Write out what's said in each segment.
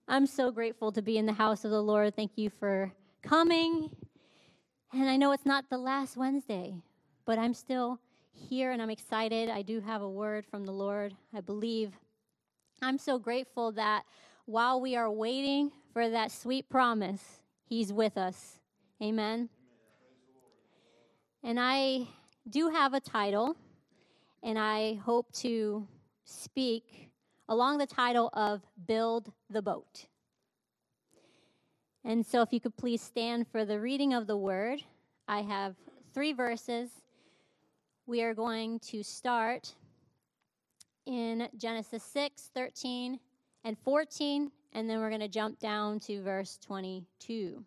I'm so grateful to be in the house of the Lord. Thank you for coming. And I know it's not the last Wednesday, but I'm still here and I'm excited. I do have a word from the Lord, I believe. I'm so grateful that while we are waiting for that sweet promise, He's with us. Amen. And I do have a title, and I hope to speak along the title of Build the Boat. And so if you could please stand for the reading of the word. I have 3 verses. We are going to start in Genesis 6, 13, and 14, and then we're going to jump down to verse 22.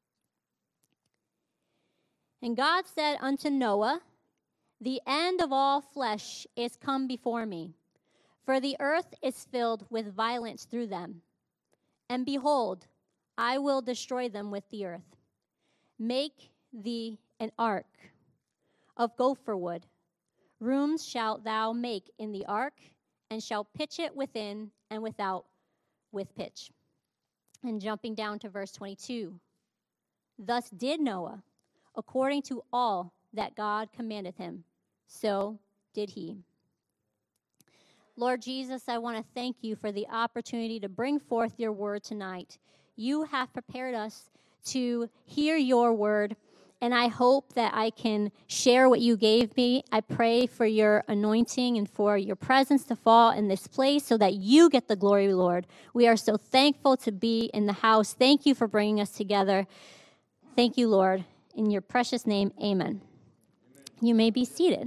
And God said unto Noah, the end of all flesh is come before me, for the earth is filled with violence through them. And behold, I will destroy them with the earth. Make thee an ark of gopher wood. Rooms shalt thou make in the ark, and shalt pitch it within and without with pitch. And jumping down to verse 22. Thus did Noah, according to all that God commanded him, so did he. Lord Jesus, I want to thank you for the opportunity to bring forth your word tonight. You have prepared us to hear your word, and I hope that I can share what you gave me. I pray for your anointing and for your presence to fall in this place so that you get the glory, Lord. We are so thankful to be in the house. Thank you for bringing us together. Thank you, Lord. In your precious name, amen. You may be seated.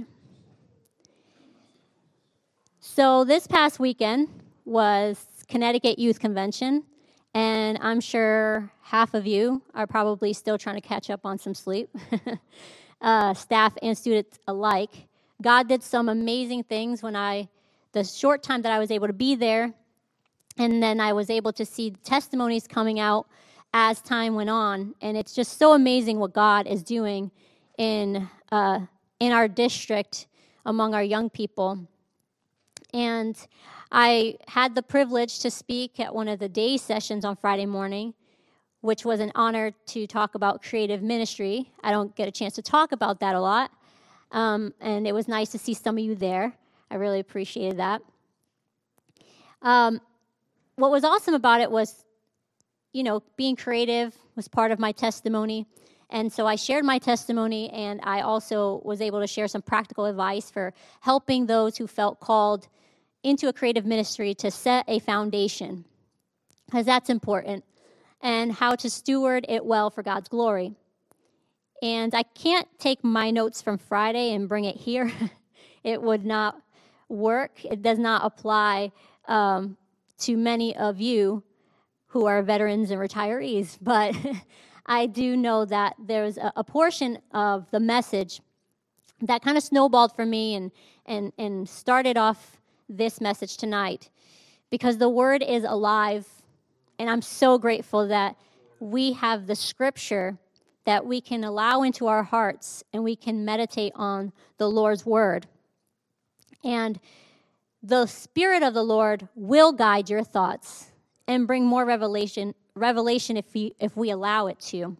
So this past weekend was Connecticut Youth Convention, and I'm sure half of you are probably still trying to catch up on some sleep, staff and students alike. God did some amazing things the short time that I was able to be there, and then I was able to see testimonies coming out as time went on, and it's just so amazing what God is doing in our district among our young people. And I had the privilege to speak at one of the day sessions on Friday morning, which was an honor to talk about creative ministry. I don't get a chance to talk about that a lot, and it was nice to see some of you there. I really appreciated that. What was awesome about it was, being creative was part of my testimony. And so I shared my testimony, and I also was able to share some practical advice for helping those who felt called into a creative ministry to set a foundation, because that's important, and how to steward it well for God's glory. And I can't take my notes from Friday and bring it here. It would not work. It does not apply to many of you who are veterans and retirees, but I do know that there's a portion of the message that kind of snowballed for me and started off this message tonight, because the word is alive, and I'm so grateful that we have the scripture that we can allow into our hearts, and we can meditate on the Lord's word. And the Spirit of the Lord will guide your thoughts and bring more revelation if we allow it to.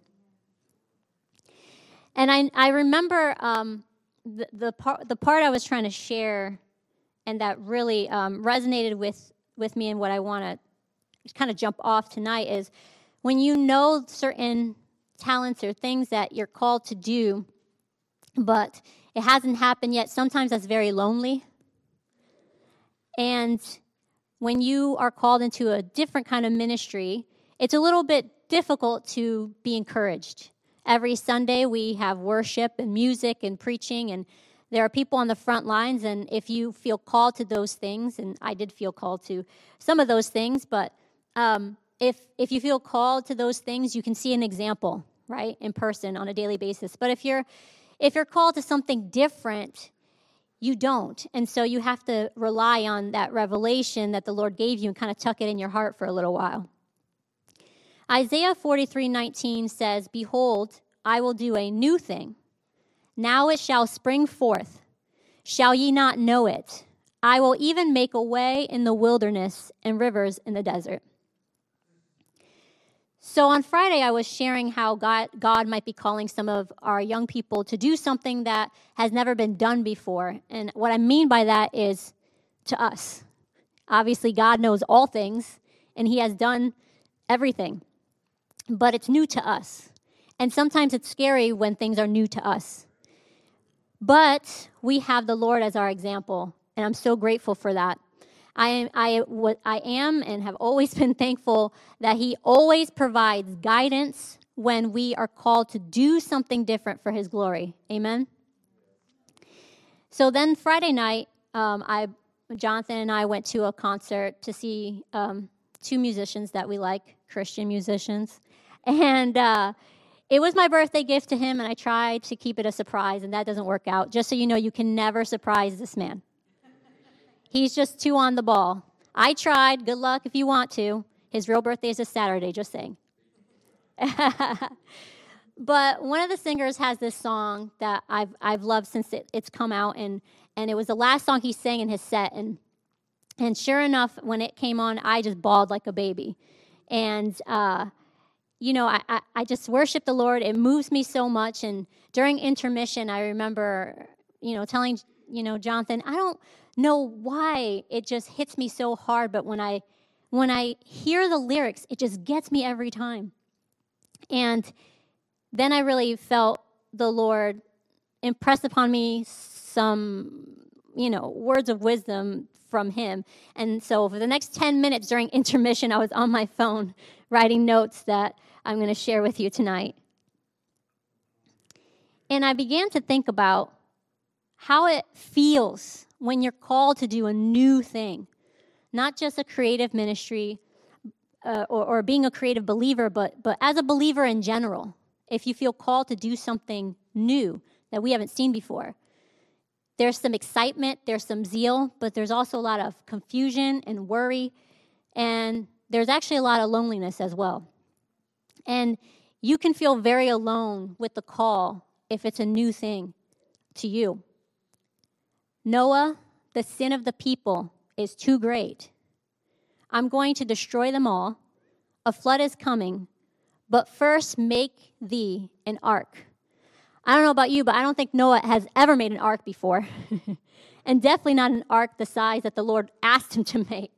And I remember the part I was trying to share, and that really resonated with me, and what I want to kind of jump off tonight is, when you know certain talents or things that you're called to do, but it hasn't happened yet, sometimes that's very lonely. And when you are called into a different kind of ministry, it's a little bit difficult to be encouraged. Every Sunday we have worship and music and preaching, and there are people on the front lines, and if you feel called to those things, and I did feel called to some of those things, but if you feel called to those things, you can see an example, right, in person on a daily basis. But if you're called to something different, you don't. And so you have to rely on that revelation that the Lord gave you and kind of tuck it in your heart for a little while. Isaiah 43:19 says, behold, I will do a new thing. Now it shall spring forth. Shall ye not know it? I will even make a way in the wilderness and rivers in the desert. So on Friday, I was sharing how God might be calling some of our young people to do something that has never been done before. And what I mean by that is to us. Obviously, God knows all things, and he has done everything. But it's new to us. And sometimes it's scary when things are new to us. But we have the Lord as our example, and I'm so grateful for that. I am and have always been thankful that he always provides guidance when we are called to do something different for his glory. Amen? So then Friday night, Jonathan and I went to a concert to see two musicians that we like, Christian musicians. And it was my birthday gift to him, and I tried to keep it a surprise, and that doesn't work out. Just so you know, you can never surprise this man. He's just too on the ball. I tried. Good luck if you want to. His real birthday is a Saturday, just saying. But one of the singers has this song that I've loved since it's come out, and it was the last song he sang in his set. And sure enough, when it came on, I just bawled like a baby. And, I just worship the Lord. It moves me so much. And during intermission, I remember, telling, Jonathan, I don't know why it just hits me so hard, but when I hear the lyrics, it just gets me every time. And then I really felt the Lord impress upon me some, words of wisdom from him. And so for the next 10 minutes during intermission, I was on my phone writing notes that I'm going to share with you tonight. And I began to think about how it feels when you're called to do a new thing, not just a creative ministry or being a creative believer, but as a believer in general, if you feel called to do something new that we haven't seen before. There's some excitement, there's some zeal, but there's also a lot of confusion and worry, and there's actually a lot of loneliness as well. And you can feel very alone with the call if it's a new thing to you. Noah, the sin of the people is too great. I'm going to destroy them all. A flood is coming, but first make thee an ark. I don't know about you, but I don't think Noah has ever made an ark before. And definitely not an ark the size that the Lord asked him to make.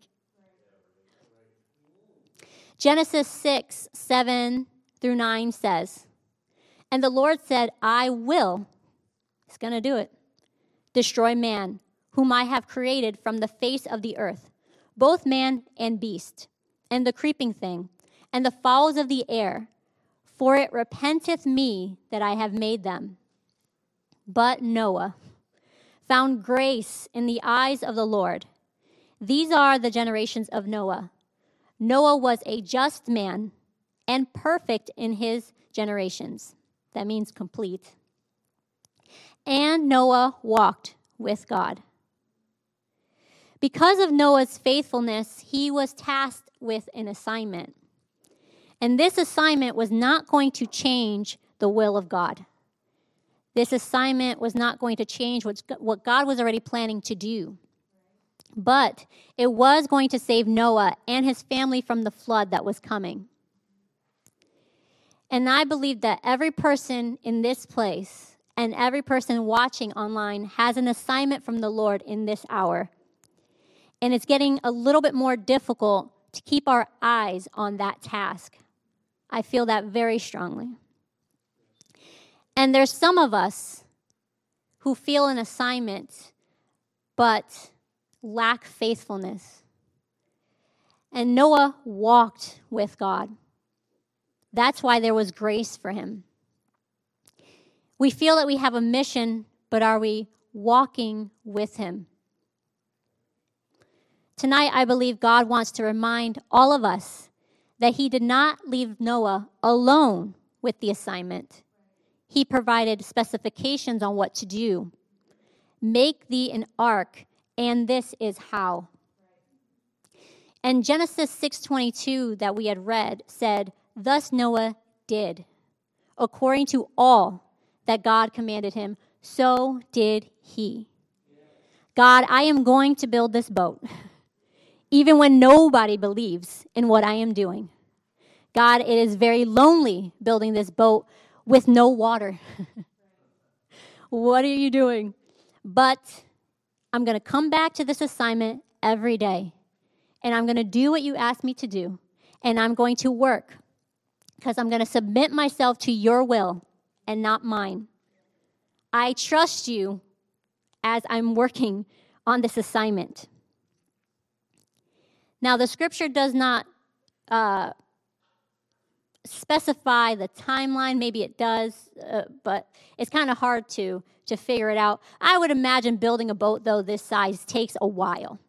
Genesis 6:7-9 says, and the Lord said, I will, he's going to do it, destroy man, whom I have created from the face of the earth, both man and beast, and the creeping thing, and the fowls of the air, for it repenteth me that I have made them. But Noah found grace in the eyes of the Lord. These are the generations of Noah. Noah was a just man and perfect in his generations. That means complete. And Noah walked with God. Because of Noah's faithfulness, he was tasked with an assignment. And this assignment was not going to change the will of God. This assignment was not going to change what God was already planning to do. But it was going to save Noah and his family from the flood that was coming. And I believe that every person in this place and every person watching online has an assignment from the Lord in this hour. And it's getting a little bit more difficult to keep our eyes on that task. I feel that very strongly. And there's some of us who feel an assignment but lack faithfulness. And Noah walked with God. That's why there was grace for him. We feel that we have a mission, but are we walking with him? Tonight, I believe God wants to remind all of us that he did not leave Noah alone with the assignment. He provided specifications on what to do. Make thee an ark, and this is how. And Genesis 6:22 that we had read said, thus Noah did, according to all that God commanded him, so did he. God, I am going to build this boat, even when nobody believes in what I am doing. God, it is very lonely building this boat with no water. What are you doing? But I'm going to come back to this assignment every day, and I'm going to do what you asked me to do, and I'm going to work because I'm going to submit myself to your will and not mine. I trust you as I'm working on this assignment. Now, the scripture does not specify the timeline. Maybe it does, but it's kind of hard to figure it out. I would imagine building a boat, though, this size takes a while.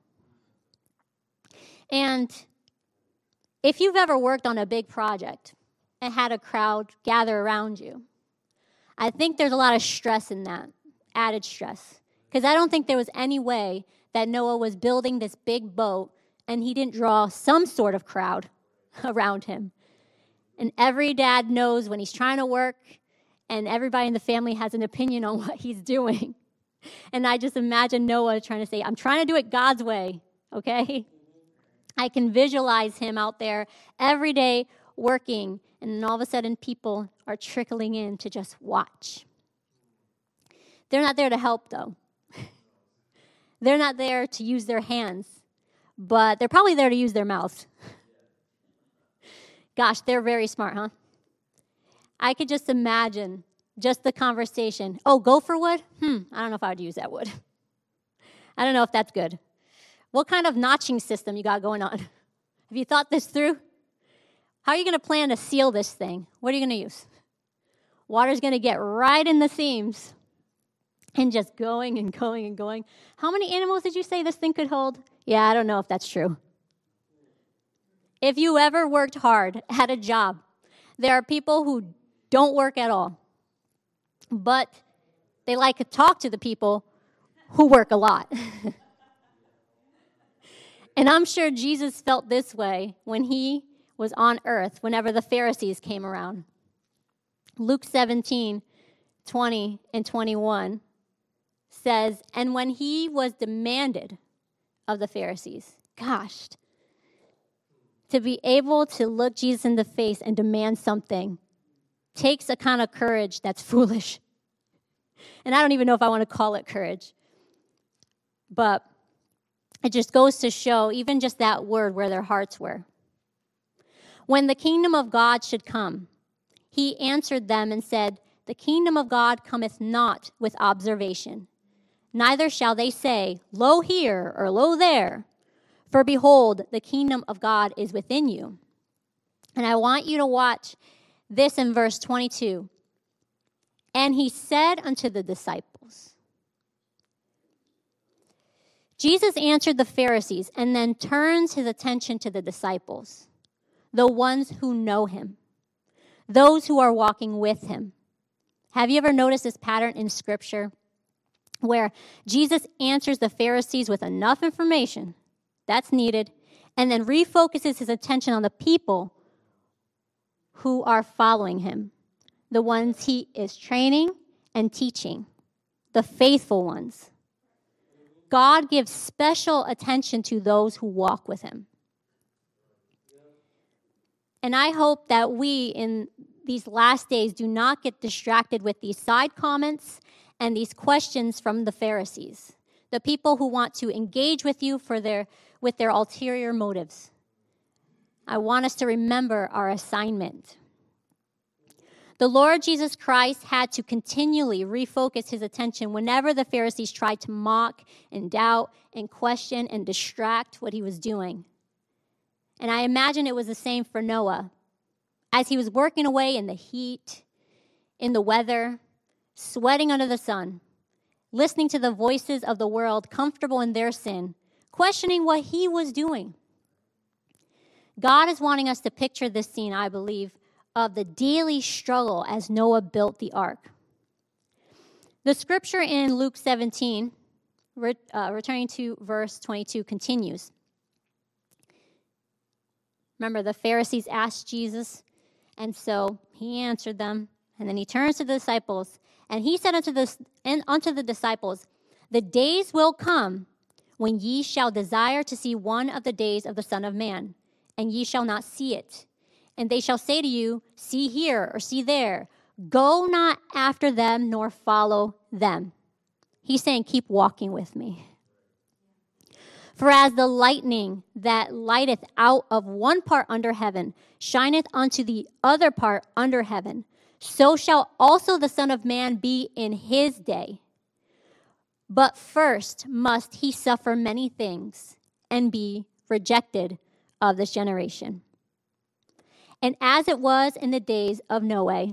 And if you've ever worked on a big project and had a crowd gather around you, I think there's a lot of stress in that, added stress. Because I don't think there was any way that Noah was building this big boat and he didn't draw some sort of crowd around him. And every dad knows when he's trying to work, and everybody in the family has an opinion on what he's doing. And I just imagine Noah trying to say, I'm trying to do it God's way, okay? I can visualize him out there every day working, and then all of a sudden people are trickling in to just watch. They're not there to help, though. They're not there to use their hands, but they're probably there to use their mouths. Gosh, they're very smart, huh? I could just imagine just the conversation. Oh, gopher wood? I don't know if I would use that wood. I don't know if that's good. What kind of notching system you got going on? Have you thought this through? How are you going to plan to seal this thing? What are you going to use? Water's going to get right in the seams and just going and going and going. How many animals did you say this thing could hold? Yeah, I don't know if that's true. If you ever worked hard at a job, there are people who don't work at all, but they like to talk to the people who work a lot. And I'm sure Jesus felt this way when he was on earth, whenever the Pharisees came around. Luke 17:20 and 21 says, and when he was demanded of the Pharisees, gosh, to be able to look Jesus in the face and demand something takes a kind of courage that's foolish. And I don't even know if I want to call it courage. But it just goes to show, even just that word, where their hearts were. When the kingdom of God should come, he answered them and said, the kingdom of God cometh not with observation. Neither shall they say, lo here or lo there. For behold, the kingdom of God is within you. And I want you to watch this in verse 22. And he said unto the disciples. Jesus answered the Pharisees and then turns his attention to the disciples, the ones who know him, those who are walking with him. Have you ever noticed this pattern in Scripture where Jesus answers the Pharisees with enough information that's needed, and then refocuses his attention on the people who are following him, the ones he is training and teaching, the faithful ones. God gives special attention to those who walk with him. And I hope that we, in these last days, do not get distracted with these side comments and these questions from the Pharisees, the people who want to engage with you with their ulterior motives. I want us to remember our assignment. The Lord Jesus Christ had to continually refocus his attention whenever the Pharisees tried to mock and doubt and question and distract what he was doing. And I imagine it was the same for Noah. As he was working away in the heat, in the weather, sweating under the sun, listening to the voices of the world, comfortable in their sin, questioning what he was doing. God is wanting us to picture this scene, I believe, of the daily struggle as Noah built the ark. The scripture in Luke 17, returning to verse 22, continues. Remember, the Pharisees asked Jesus, and so he answered them, and then he turns to the disciples, and he said unto the disciples, the days will come when ye shall desire to see one of the days of the Son of Man, and ye shall not see it. And they shall say to you, see here or see there. Go not after them nor follow them. He's saying, keep walking with me. For as the lightning that lighteth out of one part under heaven shineth unto the other part under heaven, so shall also the Son of Man be in his day. But first must he suffer many things and be rejected of this generation. And as it was in the days of Noah,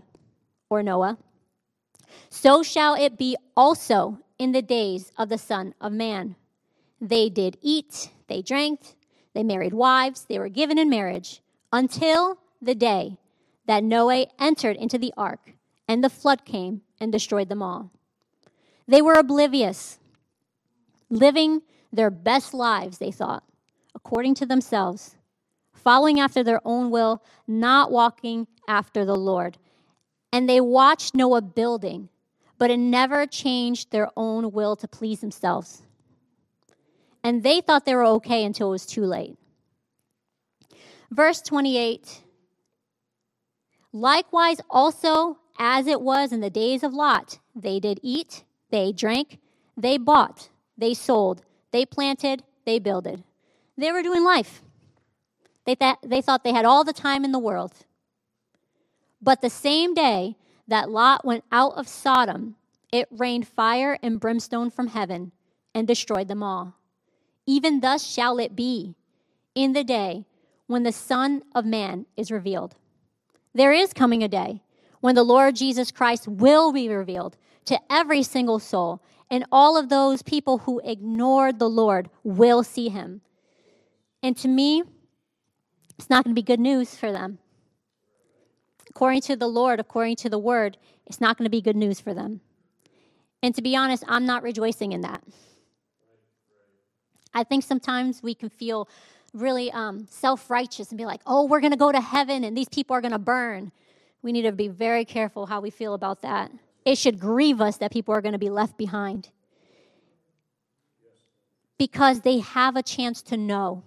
so shall it be also in the days of the Son of Man. They did eat, they drank, they married wives, they were given in marriage, until the day that Noah entered into the ark, and the flood came and destroyed them all. They were oblivious, living their best lives, they thought, according to themselves, following after their own will, not walking after the Lord. And they watched Noah building, but it never changed their own will to please themselves. And they thought they were okay until it was too late. Verse 28, likewise also as it was in the days of Lot, they did eat, they drank, they bought, they sold, they planted, they builded. They were doing life. They thought they had all the time in the world. But the same day that Lot went out of Sodom, it rained fire and brimstone from heaven and destroyed them all. Even thus shall it be in the day when the Son of Man is revealed. There is coming a day when the Lord Jesus Christ will be revealed to every single soul, and all of those people who ignored the Lord will see him. And to me, it's not going to be good news for them. According to the Lord, according to the word, it's not going to be good news for them. And to be honest, I'm not rejoicing in that. I think sometimes we can feel really self-righteous and be like, oh, we're going to go to heaven and these people are going to burn. We need to be very careful how we feel about that. It should grieve us that people are going to be left behind. Because they have a chance to know.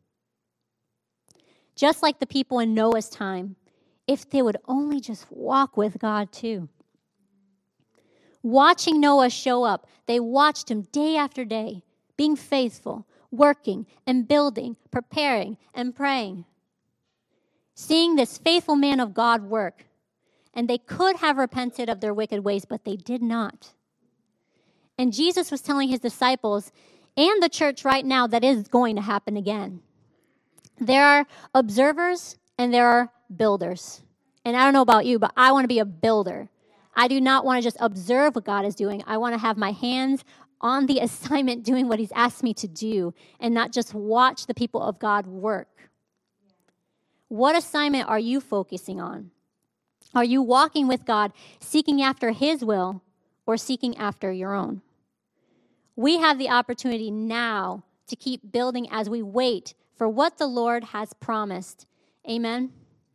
Just like the people in Noah's time, if they would only just walk with God too. Watching Noah show up, they watched him day after day, being faithful, working and building, preparing and praying. Seeing this faithful man of God work. And they could have repented of their wicked ways, but they did not. And Jesus was telling his disciples and the church right now that is going to happen again. There are observers and there are builders. And I don't know about you, but I want to be a builder. I do not want to just observe what God is doing. I want to have my hands on the assignment doing what he's asked me to do and not just watch the people of God work. What assignment are you focusing on? Are you walking with God, seeking after his will or seeking after your own? We have the opportunity now to keep building as we wait for what the Lord has promised. Amen?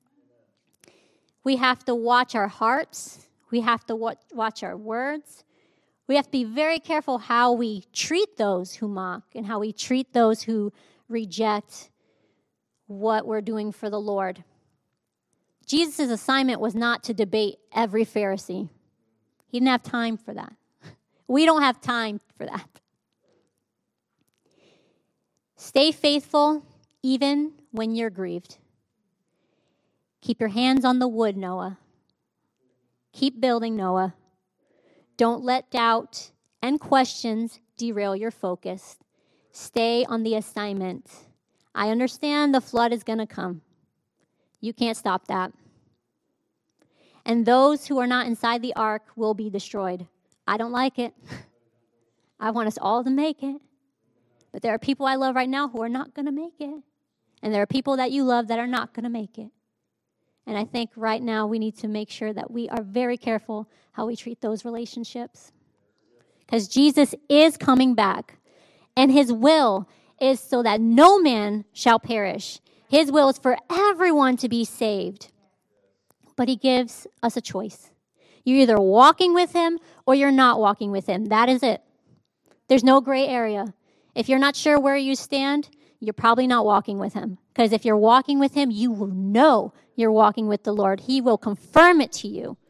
We have to watch our hearts. We have to watch our words. We have to be very careful how we treat those who mock and how we treat those who reject what we're doing for the Lord. Jesus' assignment was not to debate every Pharisee. He didn't have time for that. We don't have time for that. Stay faithful even when you're grieved. Keep your hands on the wood, Noah. Keep building, Noah. Don't let doubt and questions derail your focus. Stay on the assignment. I understand the flood is going to come. You can't stop that. And those who are not inside the ark will be destroyed. I don't like it. I want us all to make it. But there are people I love right now who are not going to make it. And there are people that you love that are not going to make it. And I think right now we need to make sure that we are very careful how we treat those relationships. Because Jesus is coming back. And his will is so that no man shall perish. His will is for everyone to be saved. But he gives us a choice. You're either walking with him or you're not walking with him. That is it. There's no gray area. If you're not sure where you stand, you're probably not walking with him. Because if you're walking with him, you will know you're walking with the Lord. He will confirm it to you.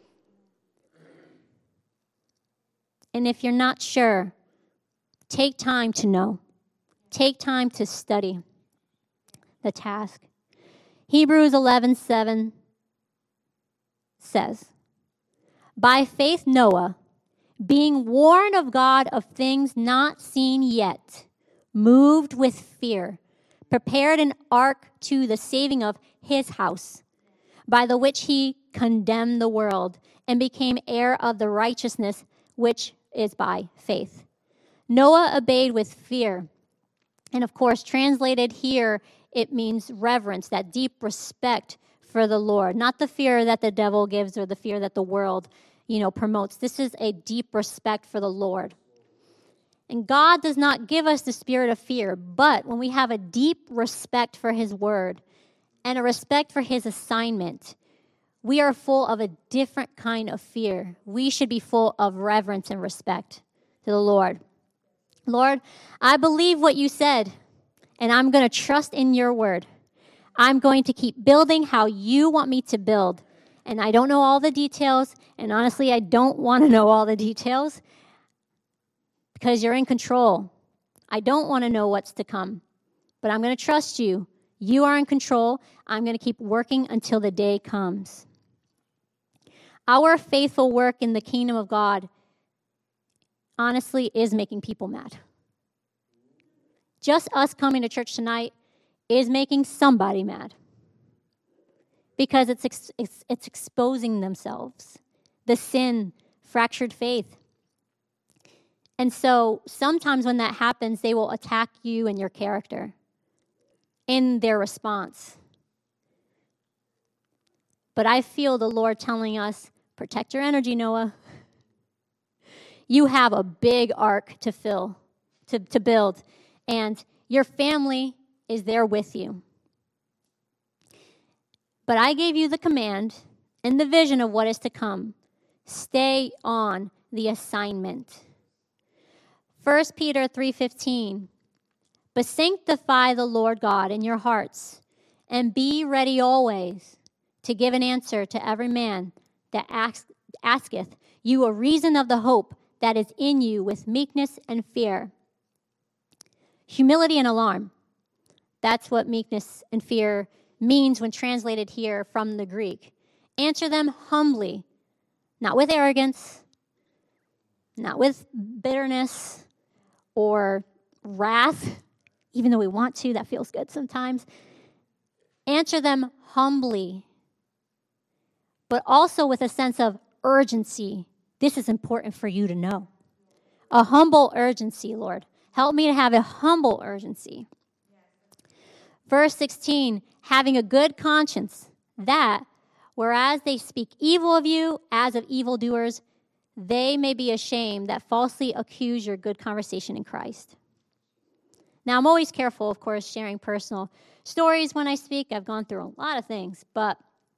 And if you're not sure, take time to know. Take time to study the task. Hebrews 11:7 says, by faith Noah, being warned of God of things not seen yet, moved with fear, prepared an ark to the saving of his house, by the which he condemned the world and became heir of the righteousness which is by faith. Noah obeyed with fear. And of course, translated here, it means reverence, that deep respect for the Lord, not the fear that the devil gives or the fear that the world, promotes. This is a deep respect for the Lord. And God does not give us the spirit of fear, but when we have a deep respect for his word and a respect for his assignment, we are full of a different kind of fear. We should be full of reverence and respect to the Lord. Lord, I believe what you said, and I'm going to trust in your word. I'm going to keep building how you want me to build. And I don't know all the details, and honestly, I don't want to know all the details because you're in control. I don't want to know what's to come, but I'm going to trust you. You are in control. I'm going to keep working until the day comes. Our faithful work in the kingdom of God, honestly, is making people mad. Just us coming to church tonight is making somebody mad because it's exposing themselves, the sin, fractured faith. And so sometimes when that happens, they will attack you and your character in their response. But I feel the Lord telling us, protect your energy, Noah. You have a big ark to build, and your family is there with you. But I gave you the command and the vision of what is to come. Stay on the assignment. 1 Peter 3:15, but sanctify the Lord God in your hearts, and be ready always to give an answer to every man that asketh you a reason of the hope that is in you with meekness and fear. Humility and alarm. That's what meekness and fear means when translated here from the Greek. Answer them humbly, not with arrogance, not with bitterness or wrath, even though we want to, that feels good sometimes. Answer them humbly, but also with a sense of urgency. This is important for you to know. A humble urgency, Lord. Help me to have a humble urgency. Verse 16, having a good conscience, that, whereas they speak evil of you as of evildoers, they may be ashamed that falsely accuse your good conversation in Christ. Now, I'm always careful, of course, sharing personal stories when I speak. I've gone through a lot of things, but,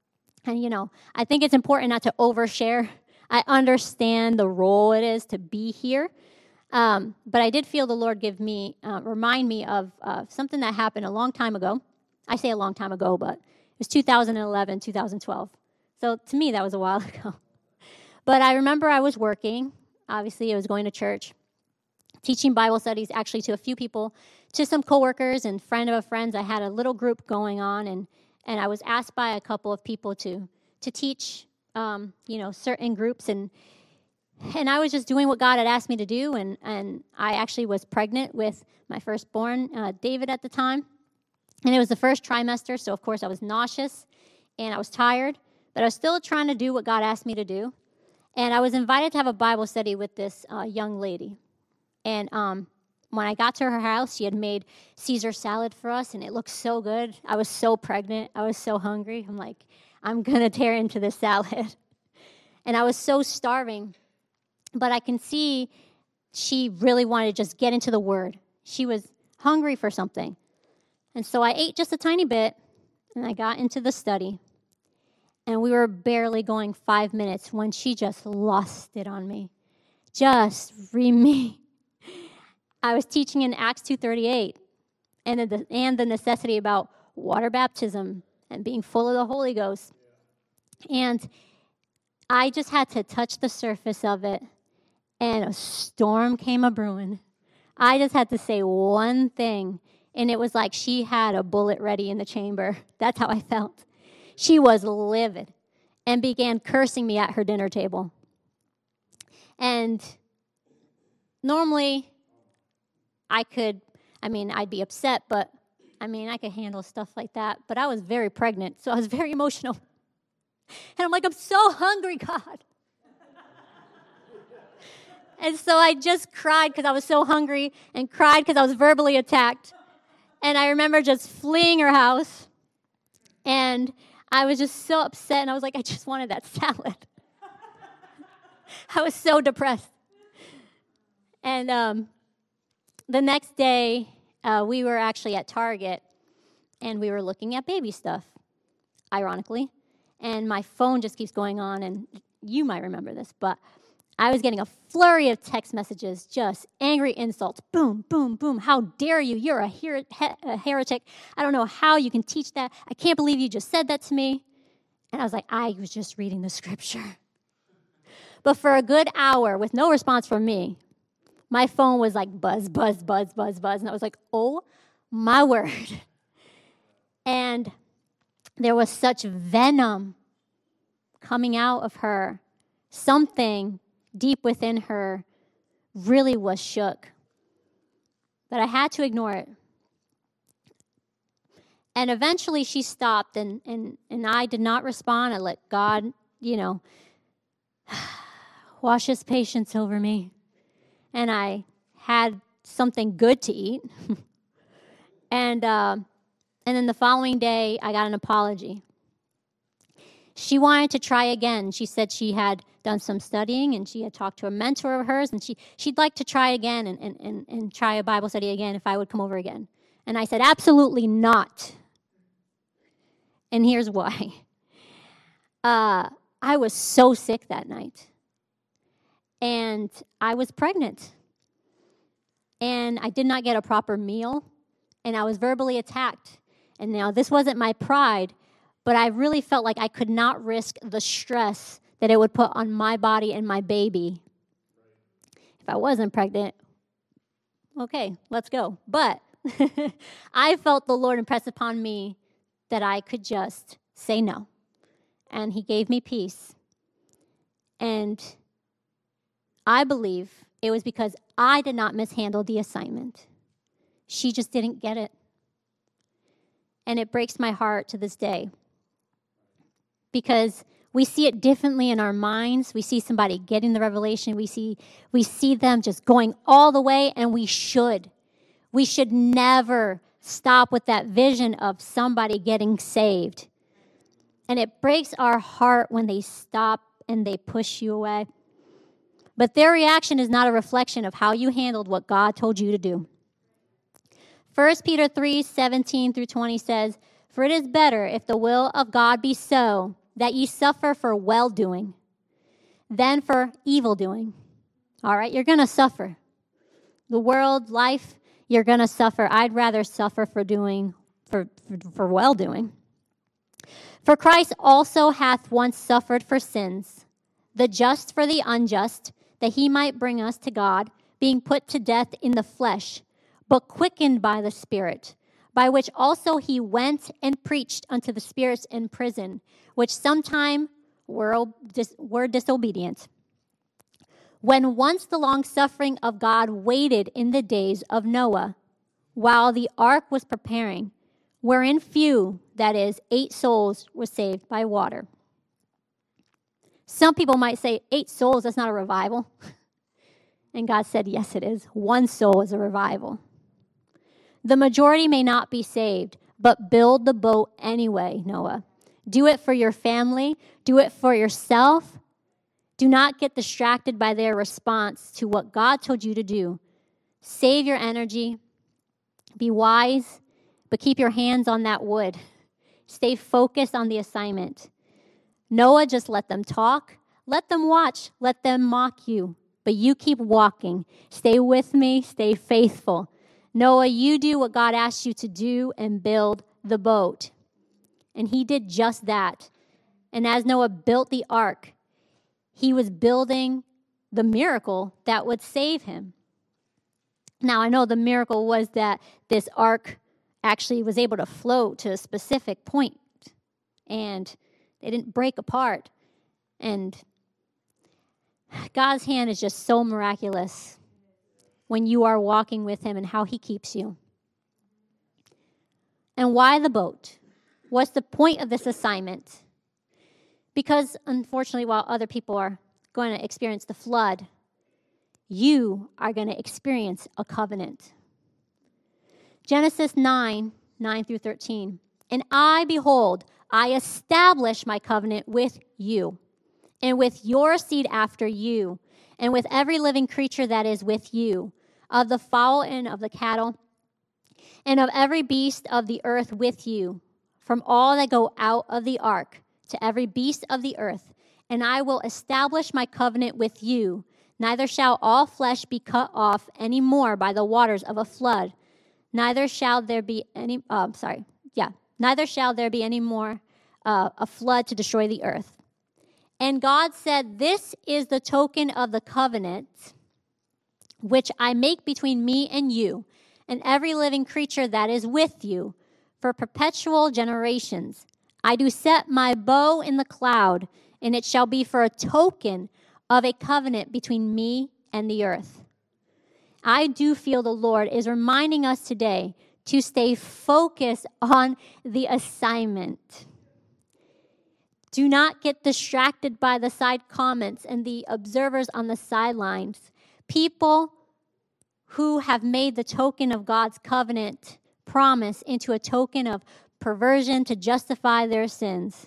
I think it's important not to overshare. I understand the role it is to be here. But I did feel the Lord remind me of something that happened a long time ago. I say a long time ago, but it was 2011, 2012. So to me, that was a while ago. But I remember I was working. Obviously, I was going to church, teaching Bible studies actually to a few people, to some coworkers and friend of friends. I had a little group going on, and I was asked by a couple of people to teach, certain groups, and I was just doing what God had asked me to do, and I actually was pregnant with my firstborn, David, at the time. And it was the first trimester, so of course I was nauseous, and I was tired, but I was still trying to do what God asked me to do. And I was invited to have a Bible study with this young lady. And when I got to her house, she had made Caesar salad for us, and it looked so good. I was so pregnant. I was so hungry. I'm like, I'm going to tear into this salad. And I was so starving. But I can see she really wanted to just get into the Word. She was hungry for something. And so I ate just a tiny bit, and I got into the study. And we were barely going 5 minutes when she just lost it on me. Just read me. I was teaching in Acts 2:38. and the necessity about water baptism and being full of the Holy Ghost. And I just had to touch the surface of it, and a storm came a-brewing. I just had to say one thing, and it was like she had a bullet ready in the chamber. That's how I felt. She was livid and began cursing me at her dinner table. And normally, I'd be upset, but, I could handle stuff like that. But I was very pregnant, so I was very emotional. And I'm like, I'm so hungry, God. And so I just cried because I was so hungry and cried because I was verbally attacked. And I remember just fleeing her house. And I was just so upset. And I was like, I just wanted that salad. I was so depressed. And the next day, we were actually at Target. And we were looking at baby stuff, ironically. And my phone just keeps going on. And you might remember this, but I was getting a flurry of text messages, just angry insults. Boom, boom, boom. How dare you? You're a heretic. I don't know how you can teach that. I can't believe you just said that to me. And I was like, I was just reading the scripture. But for a good hour, with no response from me, my phone was like buzz, buzz, buzz, buzz, buzz. And I was like, oh, my word. And there was such venom coming out of her. Something deep within her really was shook. But I had to ignore it. And eventually she stopped, and I did not respond. I let God, wash his patience over me. And I had something good to eat. And then the following day, I got an apology. She wanted to try again. She said she had done some studying, and she had talked to a mentor of hers, and she'd like to try again and try a Bible study again if I would come over again. And I said, absolutely not. And here's why. I was so sick that night. And I was pregnant. And I did not get a proper meal. And I was verbally attacked. And now this wasn't my pride, but I really felt like I could not risk the stress that it would put on my body and my baby. If I wasn't pregnant, okay, let's go. But I felt the Lord impress upon me that I could just say no. And he gave me peace. And I believe it was because I did not mishandle the assignment. She just didn't get it. And it breaks my heart to this day. Because we see it differently in our minds. We see somebody getting the revelation. We see them just going all the way, and we should. We should never stop with that vision of somebody getting saved. And it breaks our heart when they stop and they push you away. But their reaction is not a reflection of how you handled what God told you to do. 1 Peter 3:17-20 says, "For it is better, if the will of God be so, that ye suffer for well-doing, than for evil-doing." All right, you're going to suffer. The world, life, you're going to suffer. I'd rather suffer for well-doing. "For Christ also hath once suffered for sins, the just for the unjust, that he might bring us to God, being put to death in the flesh, but quickened by the Spirit, by which also he went and preached unto the spirits in prison, which sometime were disobedient. When once the long-suffering of God waited in the days of Noah, while the ark was preparing, wherein few, that is, 8 souls, were saved by water." Some people might say, 8 souls, that's not a revival. And God said, yes, it is. 1 soul is a revival. "The majority may not be saved, but build the boat anyway, Noah. Do it for your family. Do it for yourself. Do not get distracted by their response to what God told you to do. Save your energy. Be wise, but keep your hands on that wood. Stay focused on the assignment. Noah, just let them talk. Let them watch. Let them mock you. But you keep walking. Stay with me. Stay faithful. Noah, you do what God asked you to do and build the boat. And he did just that. And as Noah built the ark, he was building the miracle that would save him. Now, I know the miracle was that this ark actually was able to float to a specific point, and they didn't break apart. And God's hand is just so miraculous when you are walking with him and how he keeps you. And why the boat? What's the point of this assignment? Because unfortunately, while other people are going to experience the flood, you are going to experience a covenant. Genesis 9:9-13. And I, behold, I establish my covenant with you, and with your seed after you, and with every living creature that is with you, of the fowl and of the cattle, and of every beast of the earth with you, from all that go out of the ark, to every beast of the earth. And I will establish my covenant with you. Neither shall all flesh be cut off any more by the waters of a flood. Neither shall there be any, neither shall there be any more a flood to destroy the earth. And God said, this is the token of the covenant which I make between me and you, and every living creature that is with you, for perpetual generations. I do set my bow in the cloud, and it shall be for a token of a covenant between me and the earth. I do feel the Lord is reminding us today to stay focused on the assignment. Do not get distracted by the side comments and the observers on the sidelines. People who have made the token of God's covenant promise into a token of perversion to justify their sins.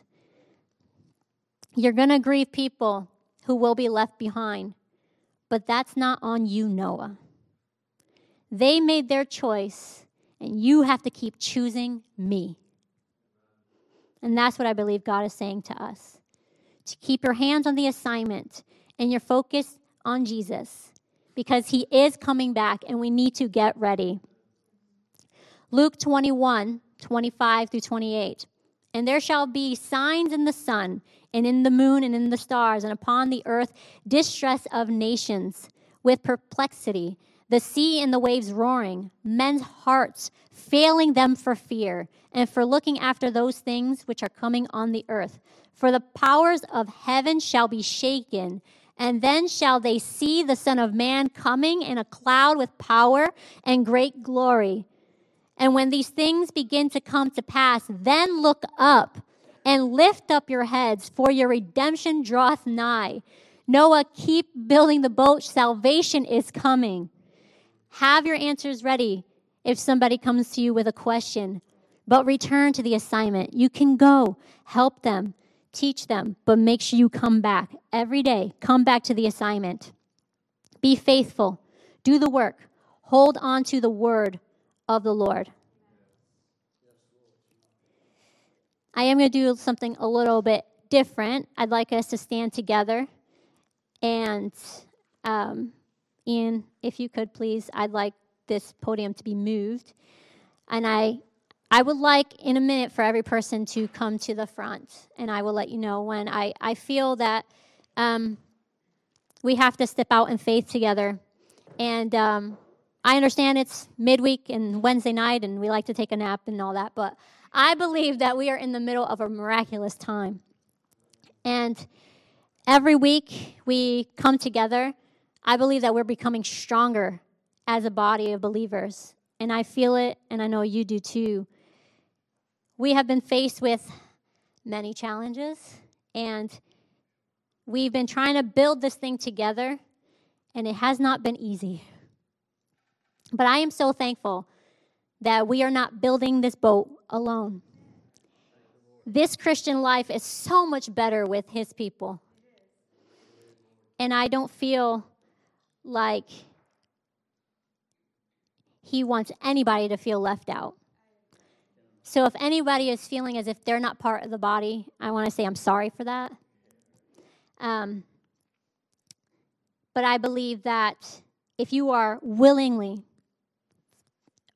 You're going to grieve people who will be left behind, but that's not on you, Noah. They made their choice, and you have to keep choosing me. And that's what I believe God is saying to us. To keep your hands on the assignment and your focus on Jesus, because he is coming back and we need to get ready. Luke 21:25-28. And there shall be signs in the sun and in the moon and in the stars, and upon the earth distress of nations with perplexity, the sea and the waves roaring, men's hearts failing them for fear, and for looking after those things which are coming on the earth. For the powers of heaven shall be shaken, and then shall they see the Son of Man coming in a cloud with power and great glory. And when these things begin to come to pass, then look up and lift up your heads, for your redemption draweth nigh. Noah, keep building the boat. Salvation is coming. Have your answers ready if somebody comes to you with a question, but return to the assignment. You can go, help them, teach them, but make sure you come back every day. Come back to the assignment. Be faithful. Do the work. Hold on to the word of the Lord. I am going to do something a little bit different. I'd like us to stand together. And Ian, if you could please, I'd like this podium to be moved. And I would like in a minute for every person to come to the front. And I will let you know when I feel that we have to step out in faith together. And I understand it's midweek and Wednesday night and we like to take a nap and all that, but I believe that we are in the middle of a miraculous time. And every week we come together. I believe that we're becoming stronger as a body of believers. And I feel it, and I know you do too. We have been faced with many challenges, and we've been trying to build this thing together, and it has not been easy. But I am so thankful that we are not building this boat alone. This Christian life is so much better with his people. And I don't feel like he wants anybody to feel left out. So if anybody is feeling as if they're not part of the body, I want to say I'm sorry for that. But I believe that if you are willingly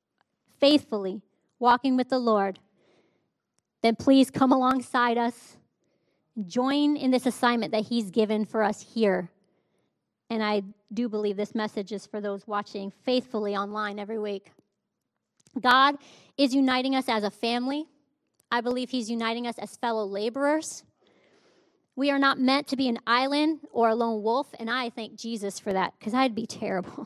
faithfully walking with the Lord, then please come alongside us. Join in this assignment that he's given for us here. And I do believe this message is for those watching faithfully online every week. God is uniting us as a family. I believe he's uniting us as fellow laborers. We are not meant to be an island or a lone wolf, and I thank Jesus for that, because I'd be terrible.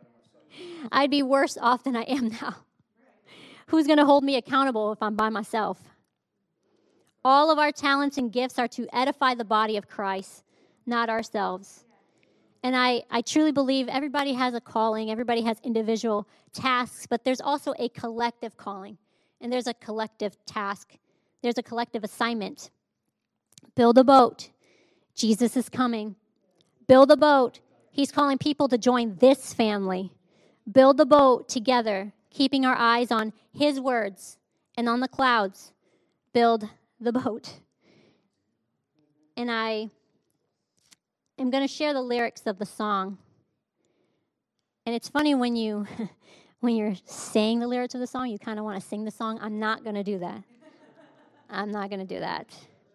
I'd be worse off than I am now. Who's going to hold me accountable if I'm by myself? All of our talents and gifts are to edify the body of Christ, not ourselves. And I truly believe everybody has a calling, everybody has individual tasks, but there's also a collective calling, and there's a collective task. There's a collective assignment. Build a boat. Jesus is coming. Build a boat. He's calling people to join this family. Build the boat together, keeping our eyes on his words and on the clouds. Build the boat. And I am going to share the lyrics of the song. And it's funny when you're saying the lyrics of the song, you kind of want to sing the song. I'm not going to do that. I'm not going to do that.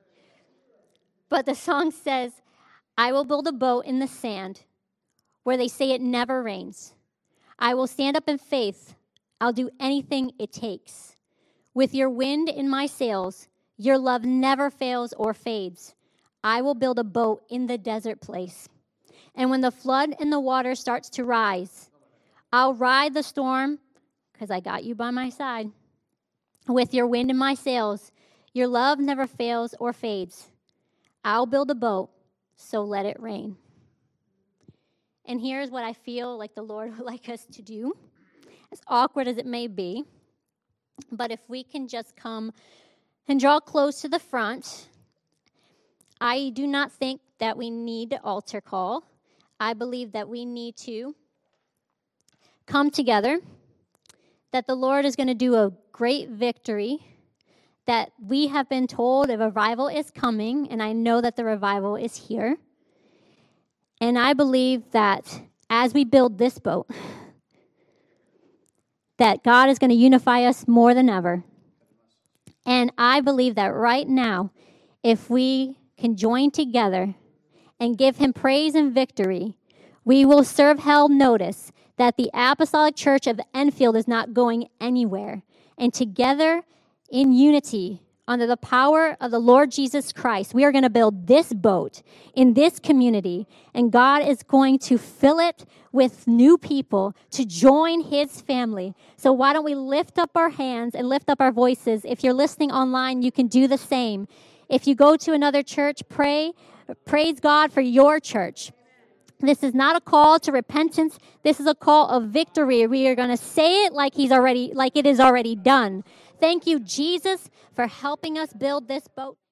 But the song says, I will build a boat in the sand where they say it never rains. I will stand up in faith. I'll do anything it takes. With your wind in my sails, your love never fails or fades. I will build a boat in the desert place. And when the flood and the water starts to rise, I'll ride the storm because I got you by my side. With your wind in my sails, your love never fails or fades. I'll build a boat, so let it rain. And here's what I feel like the Lord would like us to do, as awkward as it may be. But if we can just come and draw close to the front, I do not think that we need an altar call. I believe that we need to come together, that the Lord is going to do a great victory, that we have been told a revival is coming, and I know that the revival is here. And I believe that as we build this boat, that God is going to unify us more than ever. And I believe that right now, if we can join together and give him praise and victory, we will serve hell notice that the Apostolic Church of Enfield is not going anywhere. And together, in unity, under the power of the Lord Jesus Christ, we are going to build this boat in this community, and God is going to fill it with new people to join his family. So why don't we lift up our hands and lift up our voices? If you're listening online, you can do the same. If you go to another church, praise God for your church. This is not a call to repentance. This is a call of victory. We are going to say it like it is already done. Thank you, Jesus, for helping us build this boat.